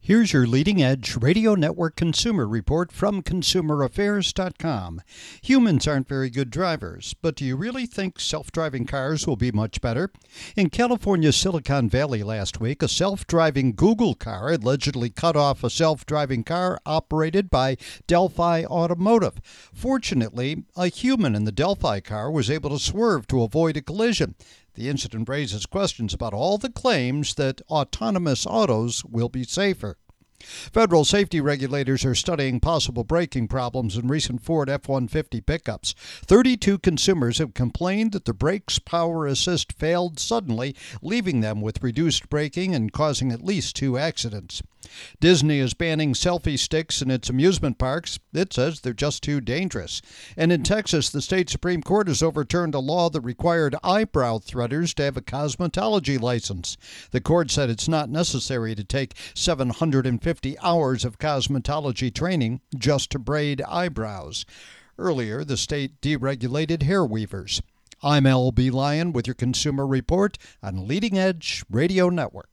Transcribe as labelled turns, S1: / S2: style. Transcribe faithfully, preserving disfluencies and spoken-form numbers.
S1: Here's your leading edge radio network consumer report from consumer affairs dot com. Humans aren't very good drivers, but do you really think self-driving cars will be much better? In California's Silicon Valley last week, a self-driving Google car allegedly cut off a self-driving car operated by Delphi Automotive. Fortunately, a human in the Delphi car was able to swerve to avoid a collision. The incident raises questions about all the claims that autonomous autos will be safer. Federal safety regulators are studying possible braking problems in recent Ford F one fifty pickups. thirty-two consumers have complained that the brakes power assist failed suddenly, leaving them with reduced braking and causing at least two accidents. Disney is banning selfie sticks in its amusement parks. It says they're just too dangerous. And in Texas, the state Supreme Court has overturned a law that required eyebrow threaders to have a cosmetology license. The court said it's not necessary to take seven hundred fifty hours of cosmetology training just to braid eyebrows. Earlier, the state deregulated hair weavers. I'm L B Lyon with your Consumer Report on Leading Edge Radio Network.